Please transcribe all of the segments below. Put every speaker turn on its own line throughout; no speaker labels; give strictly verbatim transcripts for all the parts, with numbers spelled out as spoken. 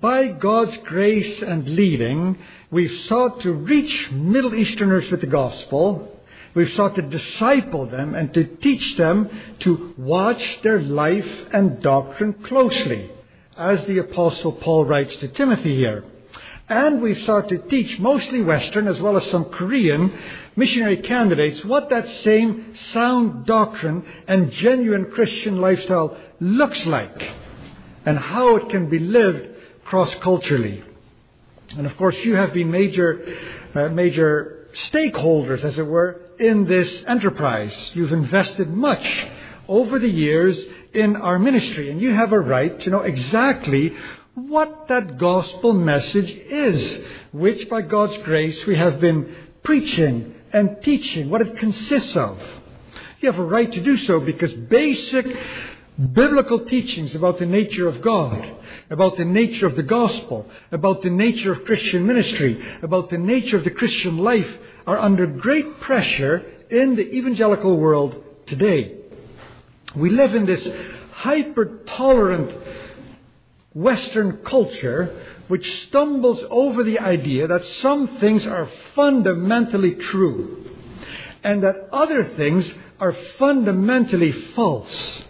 by God's grace and leading, we've sought to reach Middle Easterners with the gospel. We've sought to disciple them and to teach them to watch their life and doctrine closely, as the Apostle Paul writes to Timothy here. And we've sought to teach mostly Western as well as some Korean missionary candidates what that same sound doctrine and genuine Christian lifestyle looks like and how it can be lived cross-culturally. And of course, you have been major, uh, major stakeholders, as it were, in this enterprise. You've invested much over the years in our ministry, and you have a right to know exactly what that gospel message is, which by God's grace we have been preaching and teaching, what it consists of. You have a right to do so because basic biblical teachings about the nature of God, about the nature of the gospel, about the nature of Christian ministry, about the nature of the Christian life are under great pressure in the evangelical world today. We live in this hyper-tolerant Western culture which stumbles over the idea that some things are fundamentally true and that other things are fundamentally false.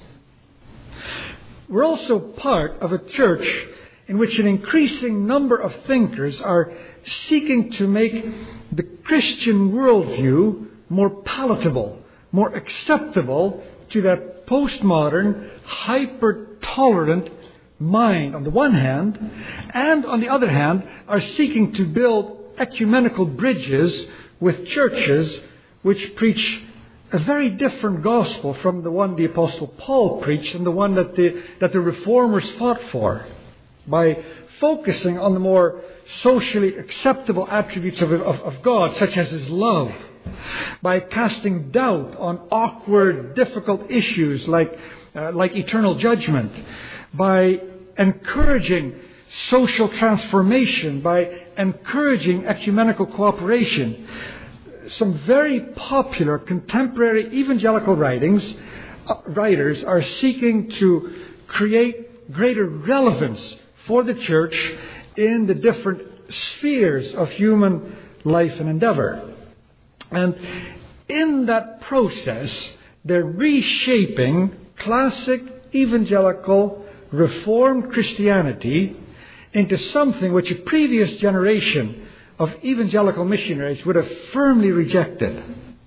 We're also part of a church in which an increasing number of thinkers are seeking to make the Christian worldview more palatable, more acceptable to that postmodern, hyper-tolerant mind on the one hand, and on the other hand are seeking to build ecumenical bridges with churches which preach a very different gospel from the one the Apostle Paul preached and the one that the, that the Reformers fought for, by focusing on the more socially acceptable attributes of, of, of God, such as His love, by casting doubt on awkward, difficult issues like, uh, like eternal judgment, by encouraging social transformation, by encouraging ecumenical cooperation. Some very popular contemporary evangelical writings, uh, writers are seeking to create greater relevance for the church in the different spheres of human life and endeavor. And in that process, they're reshaping classic evangelical Reformed Christianity into something which a previous generation of evangelical missionaries would have firmly rejected.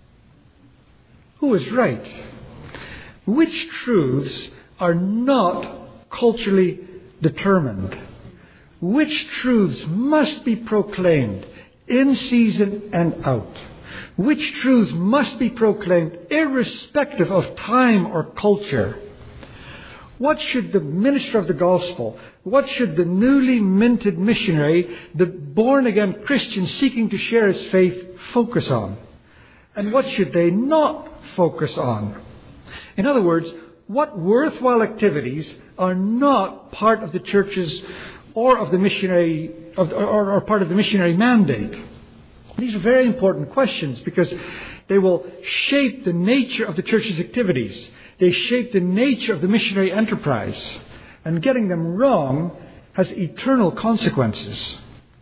Who is right? Which truths are not culturally determined? Which truths must be proclaimed in season and out? Which truths must be proclaimed irrespective of time or culture? What should the minister of the gospel, what should the newly minted missionary, the born-again Christian seeking to share his faith, focus on? And what should they not focus on? In other words, what worthwhile activities are not part of the church's or of the missionary, of, or, or part of the missionary mandate? These are very important questions because they will shape the nature of the church's activities. They shape the nature of the missionary enterprise. And getting them wrong has eternal consequences.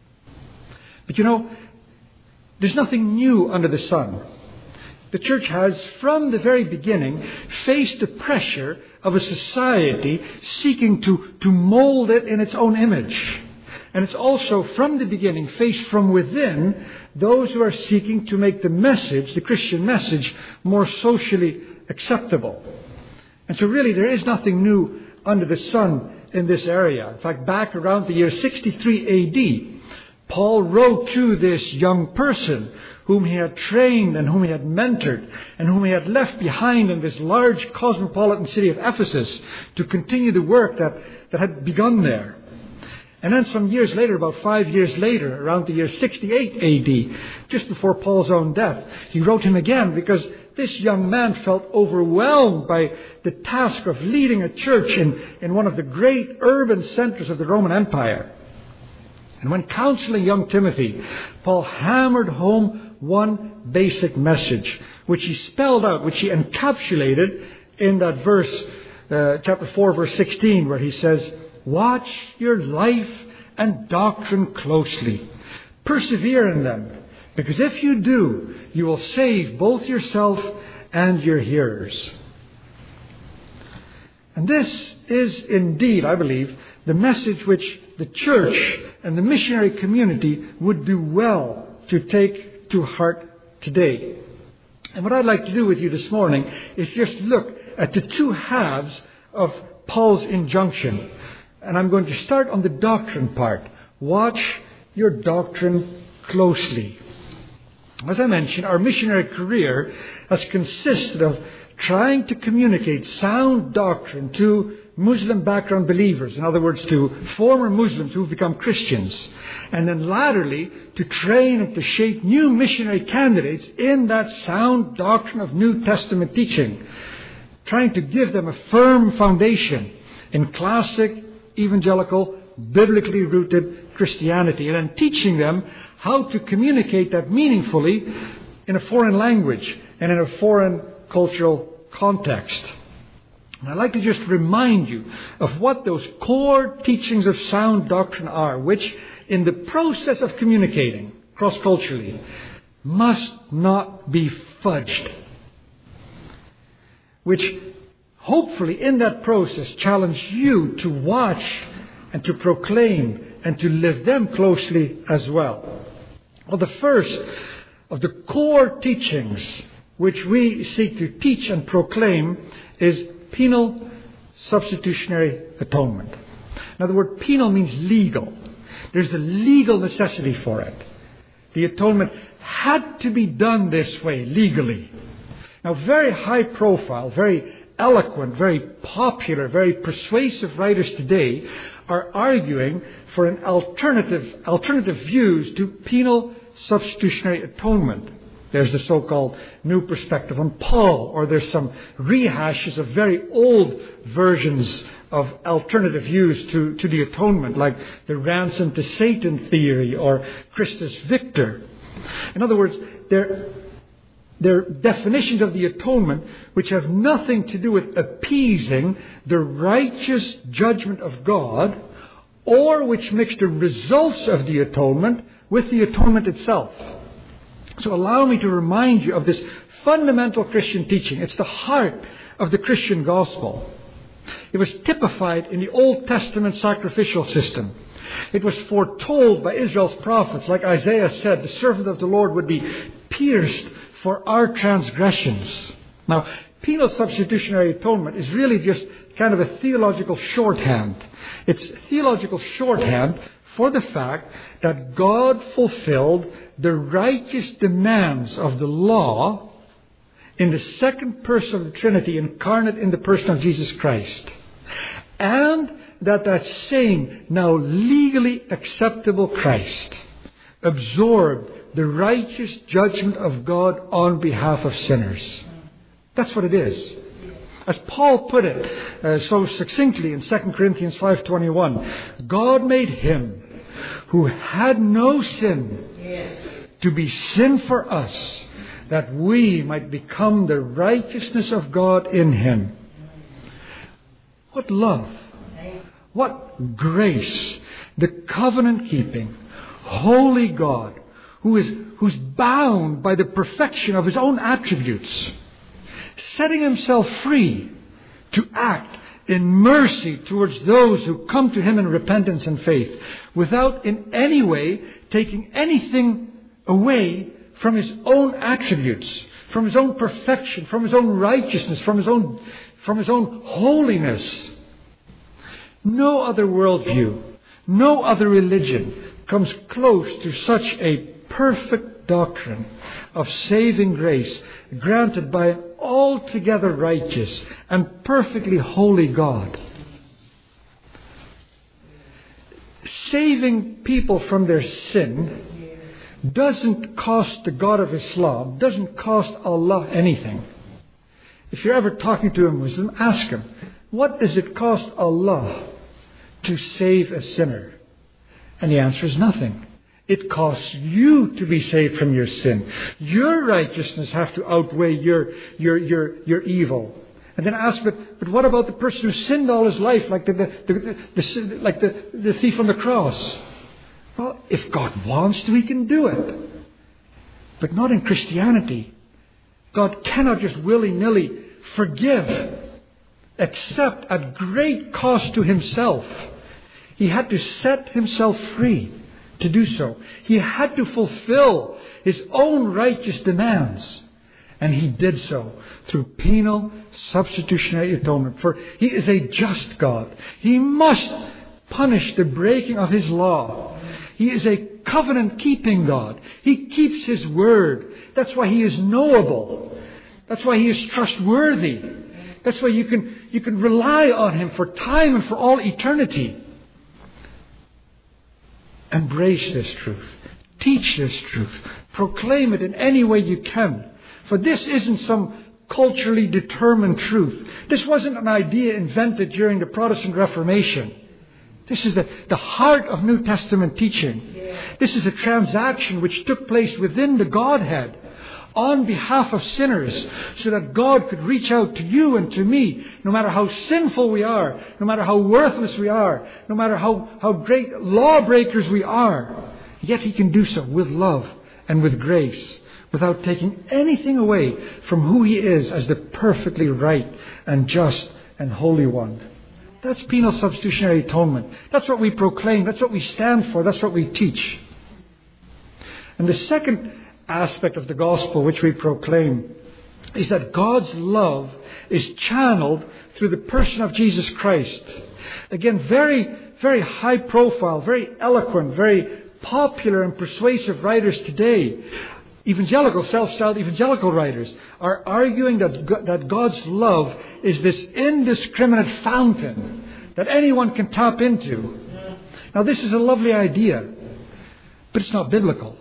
But you know, there's nothing new under the sun. The church has, from the very beginning, faced the pressure of a society seeking to, to mold it in its own image. And it's also, from the beginning, faced from within those who are seeking to make the message, the Christian message, more socially acceptable. And so really there is nothing new under the sun in this area. In fact, back around the year sixty-three A D, Paul wrote to this young person whom he had trained and whom he had mentored and whom he had left behind in this large cosmopolitan city of Ephesus to continue the work that, that had begun there. And then some years later, about five years later, around the year sixty-eight A D, just before Paul's own death, he wrote him again because this young man felt overwhelmed by the task of leading a church in, in one of the great urban centers of the Roman Empire. And when counseling young Timothy, Paul hammered home one basic message, which he spelled out, which he encapsulated in that verse, uh, chapter four, verse sixteen, where he says, "Watch your life and doctrine closely. Persevere in them, because if you do, you will save both yourself and your hearers. And this is indeed, I believe, the message which the church and the missionary community would do well to take to heart today. And what I'd like to do with you this morning is just look at the two halves of Paul's injunction. And I'm going to start on the doctrine part. Watch your doctrine closely. As I mentioned, our missionary career has consisted of trying to communicate sound doctrine to Muslim background believers, in other words, to former Muslims who've become Christians, and then latterly to train and to shape new missionary candidates in that sound doctrine of New Testament teaching, trying to give them a firm foundation in classic, evangelical, biblically rooted Christianity, and then teaching them how to communicate that meaningfully in a foreign language and in a foreign cultural context. And I'd like to just remind you of what those core teachings of sound doctrine are, which in the process of communicating cross-culturally must not be fudged. Which hopefully in that process challenge you to watch and to proclaim and to live them closely as well. Well, the first of the core teachings which we seek to teach and proclaim is penal substitutionary atonement. Now, the word penal means legal. There's a legal necessity for it. The atonement had to be done this way, legally. Now, very high profile, very eloquent, very popular, very persuasive writers today are arguing for an alternative, alternative views to penal substitutionary atonement. There's the so-called new perspective on Paul, or there's some rehashes of very old versions of alternative views to, to the atonement, like the ransom to Satan theory or Christus Victor. In other words, they're, they're definitions of the atonement which have nothing to do with appeasing the righteous judgment of God, or which mix the results of the atonement with the atonement itself. So allow me to remind you of this fundamental Christian teaching. It's the heart of the Christian gospel. It was typified in the Old Testament sacrificial system. It was foretold by Israel's prophets, like Isaiah said, the servant of the Lord would be pierced for our transgressions. Now, penal substitutionary atonement is really just kind of a theological shorthand. It's theological shorthand for the fact that God fulfilled the righteous demands of the law in the second person of the Trinity, incarnate in the person of Jesus Christ. And that that same, now legally acceptable Christ absorbed the righteous judgment of God on behalf of sinners. That's what it is. As Paul put it uh, so succinctly in Second Corinthians five twenty-one, God made him who had no sin to be sin for us, that we might become the righteousness of God in him. What love, what grace, the covenant-keeping, holy God, who is who's bound by the perfection of his own attributes, setting himself free to act in mercy towards those who come to him in repentance and faith, without in any way taking anything away from his own attributes, from his own perfection, from his own righteousness, from his own, from his own holiness. No other worldview, no other religion comes close to such a perfect doctrine of saving grace granted by an altogether righteous and perfectly holy God. Saving people from their sin doesn't cost the God of Islam, doesn't cost Allah anything. If you're ever talking to a Muslim, ask him, what does it cost Allah to save a sinner? And the answer is nothing. It costs you to be saved from your sin. Your righteousness has to outweigh your, your, your, your evil. And then ask, but, but what about the person who sinned all his life, like the, the, the, the, the, like the, the thief on the cross? Well, if God wants to, He can do it. But not in Christianity. God cannot just willy-nilly forgive, except at great cost to Himself. He had to set Himself free to do so. He had to fulfill His own righteous demands. And He did so through penal substitutionary atonement. For He is a just God. He must punish the breaking of His law. He is a covenant-keeping God. He keeps His word. That's why He is knowable. That's why He is trustworthy. That's why you can, you can rely on Him for time and for all eternity. Embrace this truth. Teach this truth. Proclaim it in any way you can. For this isn't some culturally determined truth. This wasn't an idea invented during the Protestant Reformation. This is the, the heart of New Testament teaching. This is a transaction which took place within the Godhead on behalf of sinners, so that God could reach out to you and to me, no matter how sinful we are, no matter how worthless we are, no matter how, how great lawbreakers we are. Yet He can do so with love and with grace, without taking anything away from who He is as the perfectly right and just and holy one. That's penal substitutionary atonement. That's what we proclaim. That's what we stand for. That's what we teach. And the second aspect of the gospel which we proclaim is that God's love is channeled through the person of Jesus Christ. Again, very, very high profile, very eloquent, very popular and persuasive writers today, evangelical, self-styled evangelical writers, are arguing that, that God's love is this indiscriminate fountain that anyone can tap into. Now, this is a lovely idea, but it's not biblical.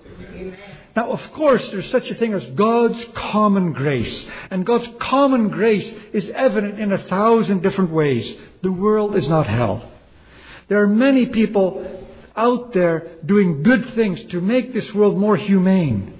Now, of course, there's such a thing as God's common grace. And God's common grace is evident in a thousand different ways. The world is not hell. There are many people out there doing good things to make this world more humane.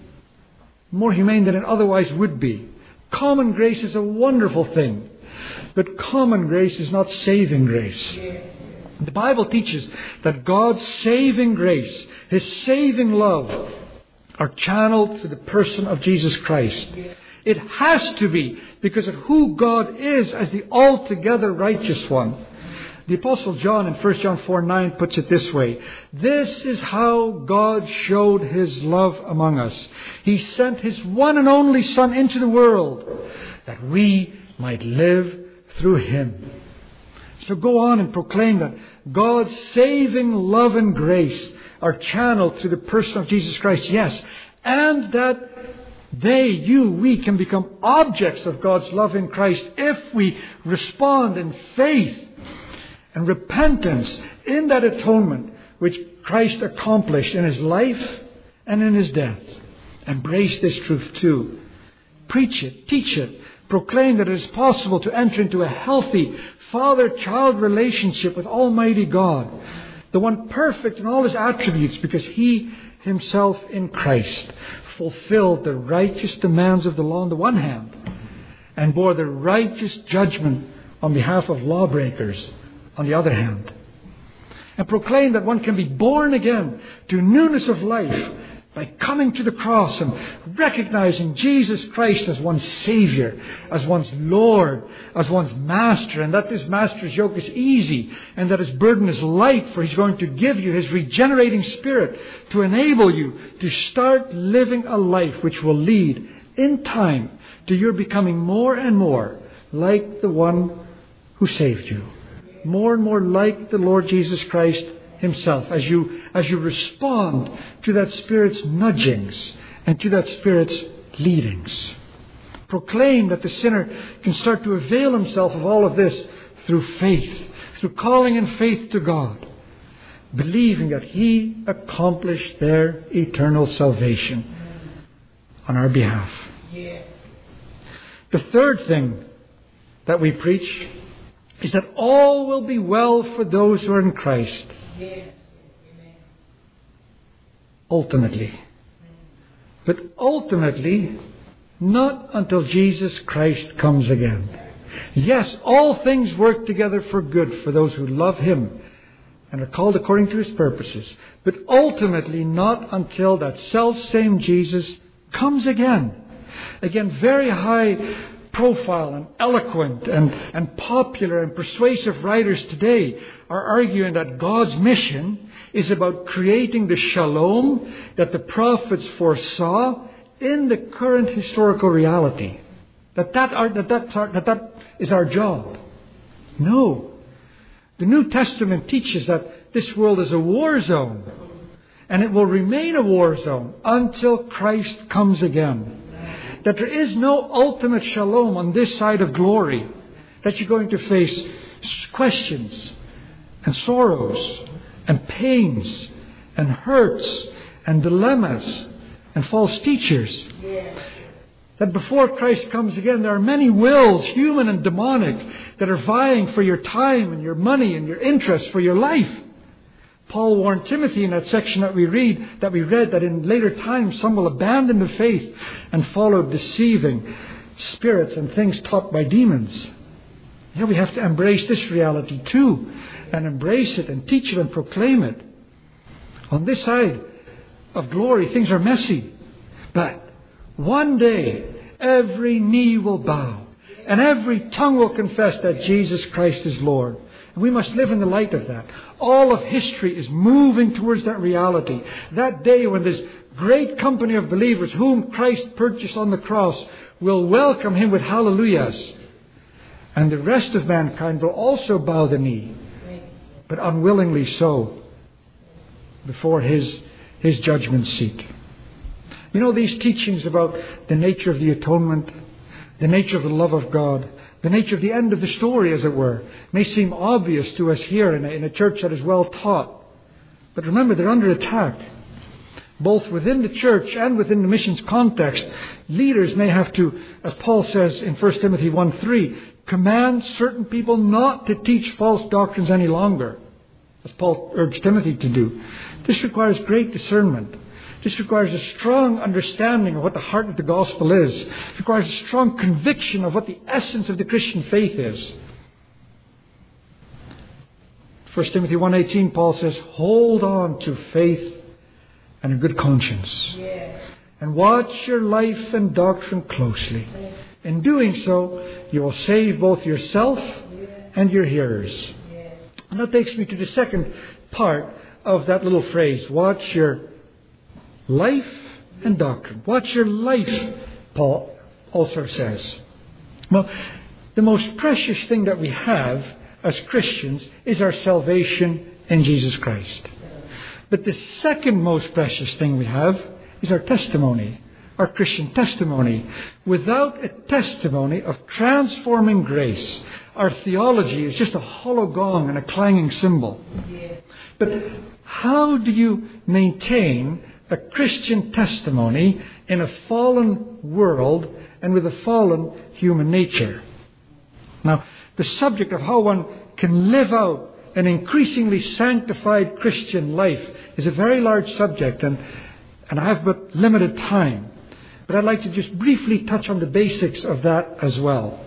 More humane than it otherwise would be. Common grace is a wonderful thing. But common grace is not saving grace. The Bible teaches that God's saving grace, His saving love, are channeled through the person of Jesus Christ. It has to be because of who God is as the altogether righteous one. The Apostle John in First John four nine puts it this way: this is how God showed His love among us. He sent His one and only Son into the world that we might live through Him. So go on and proclaim that God's saving love and grace are channeled through the person of Jesus Christ, yes, and that they, you, we can become objects of God's love in Christ if we respond in faith and repentance in that atonement which Christ accomplished in His life and in His death. Embrace this truth too. Preach it, teach it, proclaim that it is possible to enter into a healthy father-child relationship with Almighty God, the one perfect in all His attributes, because He Himself in Christ fulfilled the righteous demands of the law on the one hand and bore the righteous judgment on behalf of lawbreakers on the other hand. And proclaim that one can be born again to newness of life by coming to the cross and recognizing Jesus Christ as one's Savior, as one's Lord, as one's Master, and that this Master's yoke is easy and that His burden is light, for He's going to give you His regenerating Spirit to enable you to start living a life which will lead in time to your becoming more and more like the one who saved you. More and more like the Lord Jesus Christ Himself, as you as you respond to that Spirit's nudgings and to that Spirit's leadings. Proclaim that the sinner can start to avail himself of all of this through faith, through calling in faith to God, believing that He accomplished their eternal salvation on our behalf. The third thing that we preach is that all will be well for those who are in Christ. Yes. Ultimately. But ultimately, not until Jesus Christ comes again. Yes, all things work together for good for those who love Him and are called according to His purposes. But ultimately not until that self-same Jesus comes again. Again, very high profile and eloquent and, and popular and persuasive writers today are arguing that God's mission is about creating the shalom that the prophets foresaw in the current historical reality. That that, are, that, that's our, that that is our job. No. The New Testament teaches that this world is a war zone. And it will remain a war zone until Christ comes again. That there is no ultimate shalom on this side of glory. That you're going to face questions and sorrows and pains and hurts and dilemmas and false teachers. Yeah. That before Christ comes again, there are many wills, human and demonic, that are vying for your time and your money and your interest for your life. Paul warned Timothy in that section that we read, that we read, that in later times some will abandon the faith and follow deceiving spirits and things taught by demons. Yeah, we have to embrace this reality too, and embrace it and teach it and proclaim it. On this side of glory, things are messy, but one day every knee will bow and every tongue will confess that Jesus Christ is Lord. And we must live in the light of that. All of history is moving towards that reality. That day when this great company of believers whom Christ purchased on the cross will welcome Him with hallelujahs. And the rest of mankind will also bow the knee, but unwillingly so, before His, His judgment seat. You know, these teachings about the nature of the atonement, the nature of the love of God, the nature of the end of the story, as it were, may seem obvious to us here in a, in a church that is well taught. But remember, they're under attack. Both within the church and within the missions context, leaders may have to, as Paul says in First Timothy one three, command certain people not to teach false doctrines any longer, as Paul urged Timothy to do. This requires great discernment. This requires a strong understanding of what the heart of the gospel is. It requires a strong conviction of what the essence of the Christian faith is. First Timothy one eighteen, Paul says, hold on to faith and a good conscience. Yes. And watch your life and doctrine closely. Yes. In doing so, you will save both yourself and your hearers. Yes. And that takes me to the second part of that little phrase, watch your life and doctrine. Watch your life, Paul also says. Well, the most precious thing that we have as Christians is our salvation in Jesus Christ. But the second most precious thing we have is our testimony, our Christian testimony. Without a testimony of transforming grace, our theology is just a hollow gong and a clanging cymbal. But how do you maintain a Christian testimony in a fallen world and with a fallen human nature? Now, the subject of how one can live out an increasingly sanctified Christian life is a very large subject, and, and I have but limited time. But I'd like to just briefly touch on the basics of that as well.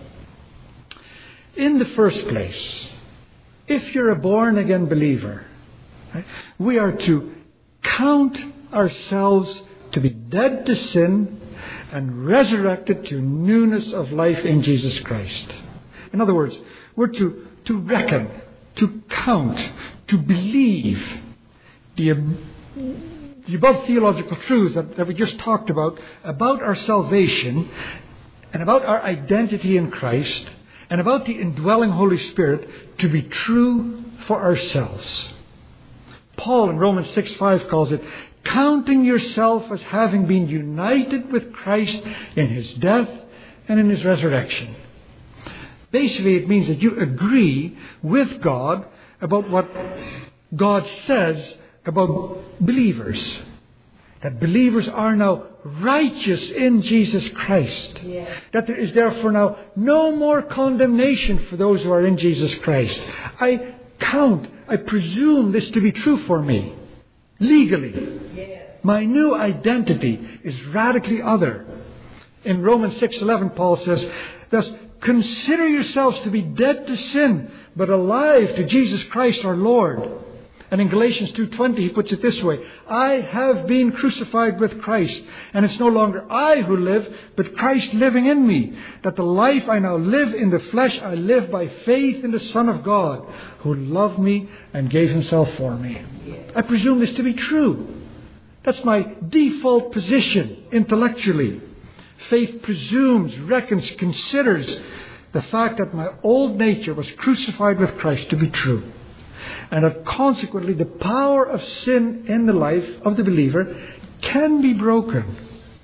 In the first place, if you're a born-again believer, right, we are to count ourselves to be dead to sin and resurrected to newness of life in Jesus Christ. In other words, we're to, to reckon, to count, to believe the, the above theological truths that, that we just talked about, about our salvation and about our identity in Christ and about the indwelling Holy Spirit to be true for ourselves. Paul in Romans six five calls it, counting yourself as having been united with Christ in His death and in His resurrection. Basically, it means that you agree with God about what God says about believers. That believers are now righteous in Jesus Christ. Yeah. That there is therefore now no more condemnation for those who are in Jesus Christ. I count, I presume this to be true for me. Legally. Yeah. My new identity is radically other. In Romans six eleven, Paul says, thus, consider yourselves to be dead to sin, but alive to Jesus Christ our Lord. And in Galatians two twenty, he puts it this way, I have been crucified with Christ, and it's no longer I who live, but Christ living in me. That the life I now live in the flesh, I live by faith in the Son of God, who loved me and gave himself for me. I presume this to be true. That's my default position intellectually. Faith presumes, reckons, considers the fact that my old nature was crucified with Christ to be true. And that consequently the power of sin in the life of the believer can be broken.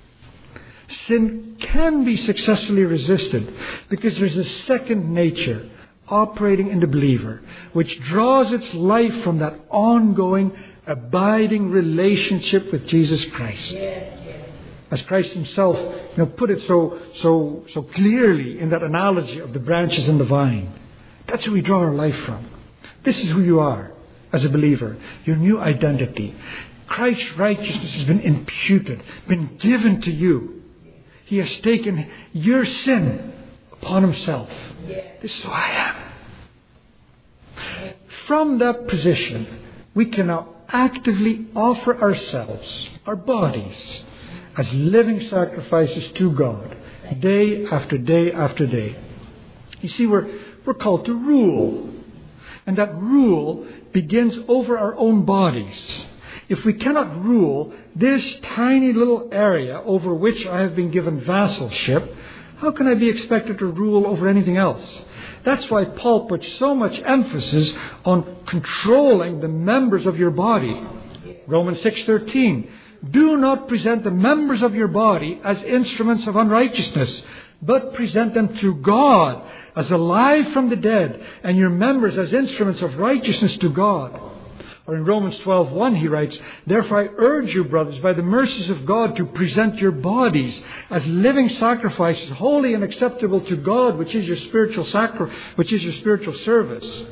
Sin can be successfully resisted because there's a second nature operating in the believer, which draws its life from that ongoing, abiding relationship with Jesus Christ. Yes, yes. As Christ himself, you know, put it so so so clearly in that analogy of the branches and the vine. That's who we draw our life from. This is who you are as a believer. Your new identity. Christ's righteousness has been imputed, been given to you. He has taken your sin upon himself. This is who I am. From that position, we can now actively offer ourselves, our bodies, as living sacrifices to God, day after day after day. You see, we're, we're called to rule. And that rule begins over our own bodies. If we cannot rule this tiny little area over which I have been given vassalship, how can I be expected to rule over anything else? That's why Paul puts so much emphasis on controlling the members of your body. Romans six thirteen. Do not present the members of your body as instruments of unrighteousness, but present them to God as alive from the dead, and your members as instruments of righteousness to God. Or in Romans twelve one he writes, therefore I urge you, brothers, by the mercies of God, to present your bodies as living sacrifices, holy and acceptable to God, which is your spiritual sacri- which is your spiritual service.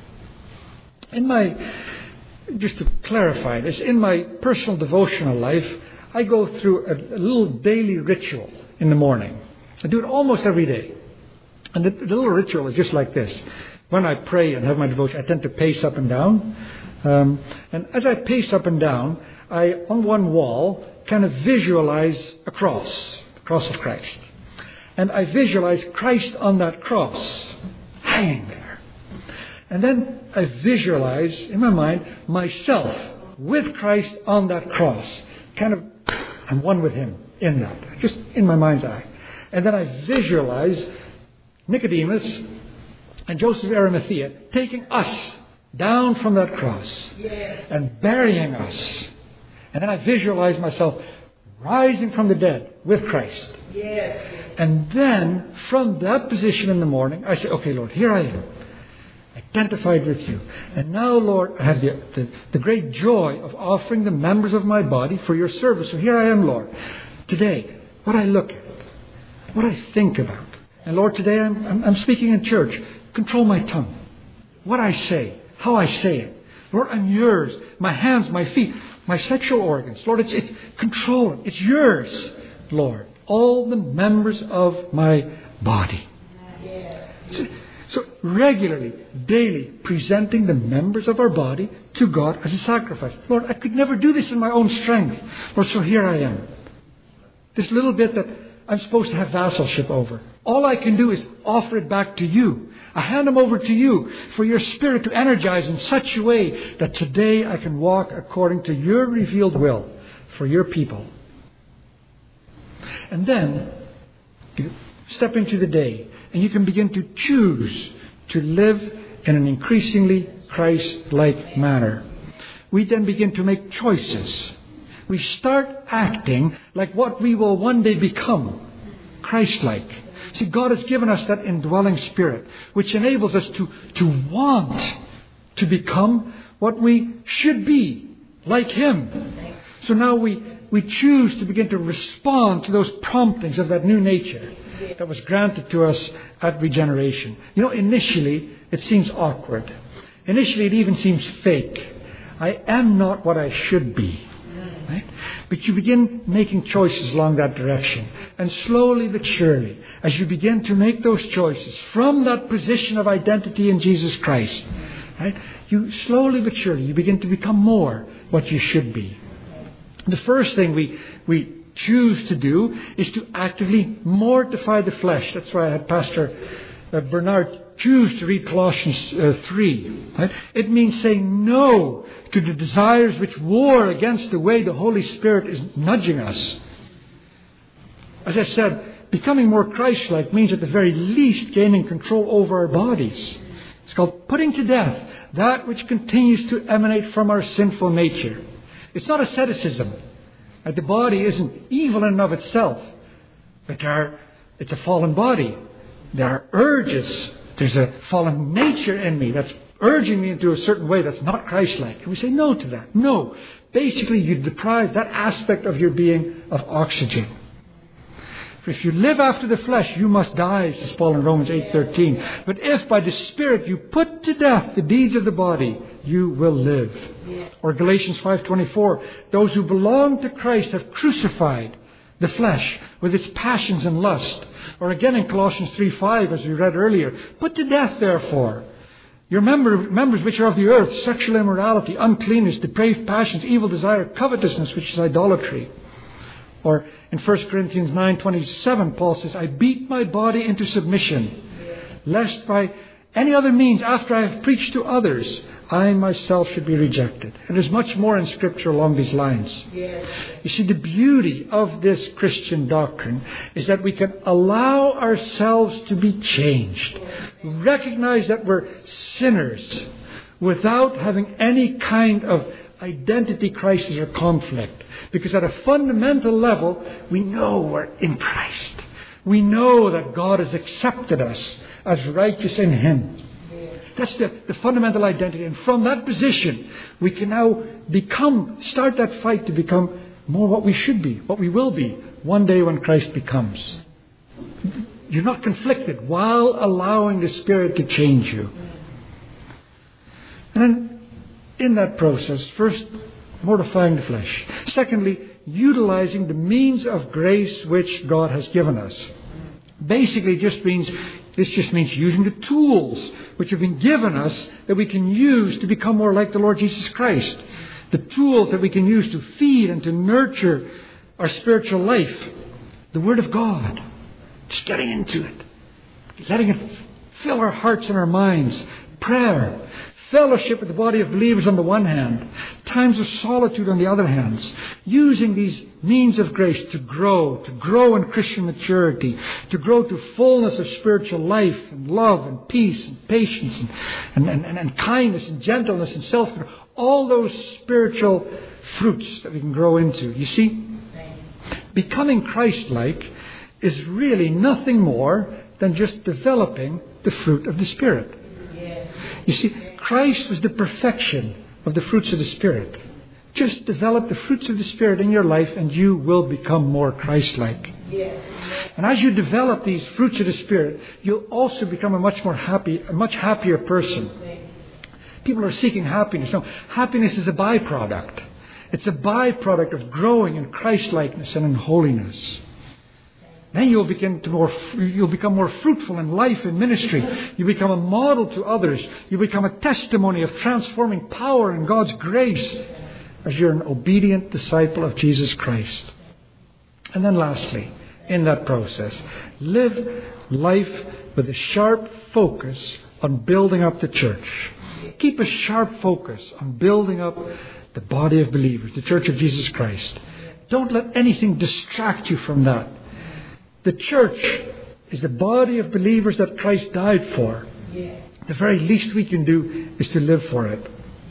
In my, just to clarify this, in my personal devotional life, I go through a, a little daily ritual in the morning. I do it almost every day. And the, the little ritual is just like this. When I pray and have my devotion, I tend to pace up and down. Um, and as I pace up and down, I, on one wall, kind of visualize a cross, the cross of Christ. And I visualize Christ on that cross, hanging there. And then I visualize, in my mind, myself with Christ on that cross. Kind of, I'm one with him in that, just in my mind's eye. And then I visualize Nicodemus and Joseph of Arimathea taking us down from that cross and burying us. And then I visualize myself rising from the dead with Christ. And then from that position in the morning, I say, okay, Lord, here I am, identified with you. And now, Lord, I have the, the, the great joy of offering the members of my body for your service. So here I am, Lord. Today, what I look at, what I think about. And Lord, today I'm, I'm, I'm speaking in church. Control my tongue. What I say. How I say it. Lord, I'm yours. My hands, my feet, my sexual organs. Lord, it's, it's control it. It's yours, Lord. All the members of my body. So, so regularly, daily, presenting the members of our body to God as a sacrifice. Lord, I could never do this in my own strength. Lord, so here I am. This little bit that I'm supposed to have vassalship over. All I can do is offer it back to you. I hand them over to you for your Spirit to energize in such a way that today I can walk according to your revealed will for your people. And then you step into the day and you can begin to choose to live in an increasingly Christ-like manner. We then begin to make choices. We start acting like what we will one day become, Christ-like. See, God has given us that indwelling spirit, which enables us to, to want to become what we should be, like Him. So now we, we choose to begin to respond to those promptings of that new nature that was granted to us at regeneration. You know, initially it seems awkward. Initially it even seems fake. I am not what I should be. Right? But you begin making choices along that direction. And slowly but surely, as you begin to make those choices from that position of identity in Jesus Christ, right, you slowly but surely, you begin to become more what you should be. The first thing we, we choose to do is to actively mortify the flesh. That's why I had Pastor uh, Bernard choose to read Colossians uh, three. Right? It means saying no to the desires which war against the way the Holy Spirit is nudging us. As I said, becoming more Christ-like means at the very least gaining control over our bodies. It's called putting to death that which continues to emanate from our sinful nature. It's not asceticism. Like the body isn't evil in and of itself. But there are, it's a fallen body. There are urges. There's a fallen nature in me that's urging me into a certain way that's not Christ-like. And we say no to that. No. Basically, you deprive that aspect of your being of oxygen. For if you live after the flesh, you must die, says Paul in Romans eight thirteen. But if by the Spirit you put to death the deeds of the body, you will live. Or Galatians five twenty-four. Those who belong to Christ have crucified the flesh with its passions and lust. Or again in Colossians three five, as we read earlier, put to death, therefore, your member, members which are of the earth, sexual immorality, uncleanness, depraved passions, evil desire, covetousness, which is idolatry. Or in First Corinthians nine twenty-seven, Paul says, I beat my body into submission, lest by any other means, after I have preached to others, I myself should be rejected. And there's much more in Scripture along these lines. Yes. You see, the beauty of this Christian doctrine is that we can allow ourselves to be changed. Recognize that we're sinners without having any kind of identity crisis or conflict. Because at a fundamental level, we know we're in Christ. We know that God has accepted us as righteous in Him. That's the, the fundamental identity. And from that position, we can now become, start that fight to become more what we should be, what we will be, one day when Christ becomes. You're not conflicted while allowing the Spirit to change you. And then, in that process, first, mortifying the flesh. Secondly, utilizing the means of grace which God has given us. Basically, just means this just means using the tools which have been given us that we can use to become more like the Lord Jesus Christ. The tools that we can use to feed and to nurture our spiritual life. The Word of God. Just getting into it. Letting it fill our hearts and our minds. Prayer. Fellowship with the body of believers on the one hand. Times of solitude on the other hand. Using these means of grace to grow. To grow in Christian maturity. To grow to fullness of spiritual life and love and peace and patience and, and, and, and kindness and gentleness and self-control. All those spiritual fruits that we can grow into. You see, becoming Christ-like is really nothing more than just developing the fruit of the Spirit. You see, Christ was the perfection of the fruits of the Spirit. Just develop the fruits of the Spirit in your life and you will become more Christ-like. And as you develop these fruits of the Spirit, you'll also become a much more happy, a much happier person. People are seeking happiness. No, happiness is a byproduct. It's a byproduct of growing in Christ-likeness and in holiness. Then you'll begin to more, you'll become more fruitful in life and ministry. You become a model to others. You become a testimony of transforming power and God's grace as you're an obedient disciple of Jesus Christ. And then lastly, in that process, live life with a sharp focus on building up the church. Keep a sharp focus on building up the body of believers, the church of Jesus Christ. Don't let anything distract you from that. The church is the body of believers that Christ died for. The very least we can do is to live for it.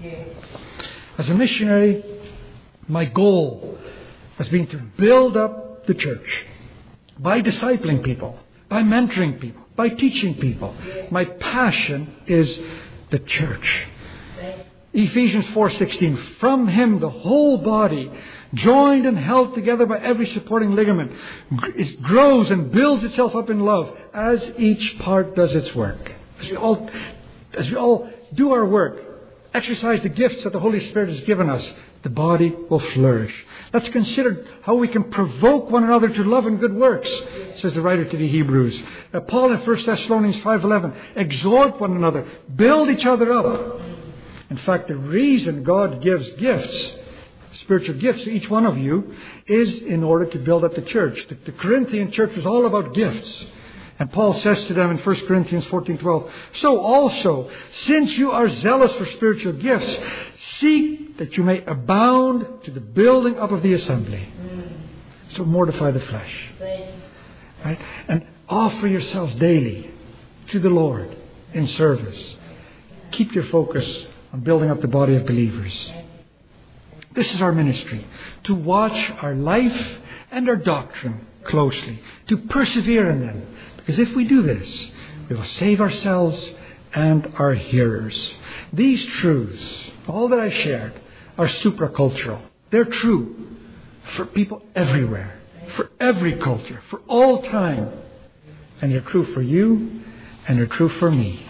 As a missionary, my goal has been to build up the church by discipling people, by mentoring people, by teaching people. My passion is the church. Ephesians four sixteen. From Him the whole body, joined and held together by every supporting ligament, it grows and builds itself up in love as each part does its work. As we all, as we all do our work, exercise the gifts that the Holy Spirit has given us, the body will flourish. Let's consider how we can provoke one another to love and good works, says the writer to the Hebrews. Uh, Paul in First Thessalonians five eleven, exhort one another, build each other up. In fact, the reason God gives gifts, spiritual gifts to each one of you, is in order to build up the church. The, the Corinthian church was all about gifts. And Paul says to them in First Corinthians fourteen twelve, so also, since you are zealous for spiritual gifts, seek that you may abound to the building up of the assembly. So mortify the flesh. Right? And offer yourselves daily to the Lord in service. Keep your focus on building up the body of believers. This is our ministry, to watch our life and our doctrine closely, to persevere in them. Because if we do this, we will save ourselves and our hearers. These truths, all that I shared, are supracultural. They're true for people everywhere, for every culture, for all time. And they're true for you, and they're true for me.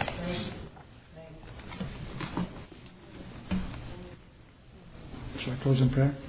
Shall I close in prayer?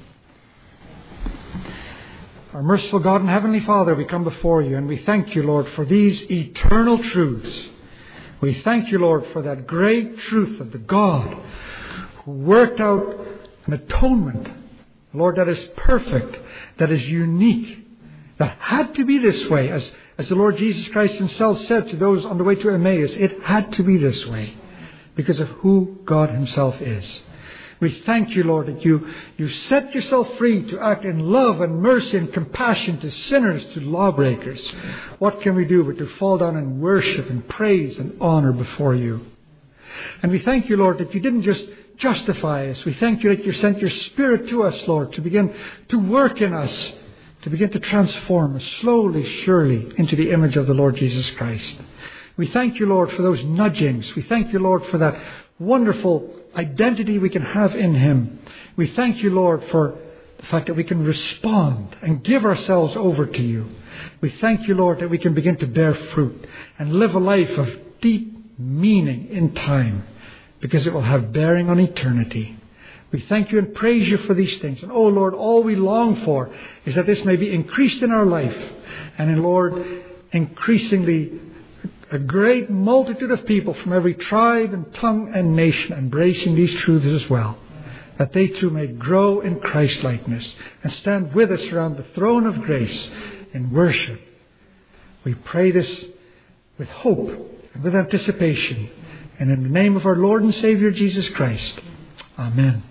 Our merciful God and Heavenly Father, we come before you and we thank you, Lord, for these eternal truths. We thank you, Lord, for that great truth of the God who worked out an atonement, Lord, that is perfect, that is unique, that had to be this way. As, as the Lord Jesus Christ himself said to those on the way to Emmaus, it had to be this way because of who God himself is. We thank you, Lord, that you, you set yourself free to act in love and mercy and compassion to sinners, to lawbreakers. What can we do but to fall down and worship and praise and honor before you? And we thank you, Lord, that you didn't just justify us. We thank you that you sent your Spirit to us, Lord, to begin to work in us, to begin to transform us slowly, surely into the image of the Lord Jesus Christ. We thank you, Lord, for those nudgings. We thank you, Lord, for that wonderful identity we can have in him. We thank you, Lord, for the fact that we can respond and give ourselves over to you. We thank you, Lord, that we can begin to bear fruit and live a life of deep meaning in time because it will have bearing on eternity. We thank you and praise you for these things. And oh Lord, all we long for is that this may be increased in our life. And in Lord, increasingly a great multitude of people from every tribe and tongue and nation embracing these truths as well, that they too may grow in Christ-likeness and stand with us around the throne of grace in worship. We pray this with hope and with anticipation, and in the name of our Lord and Savior Jesus Christ. Amen.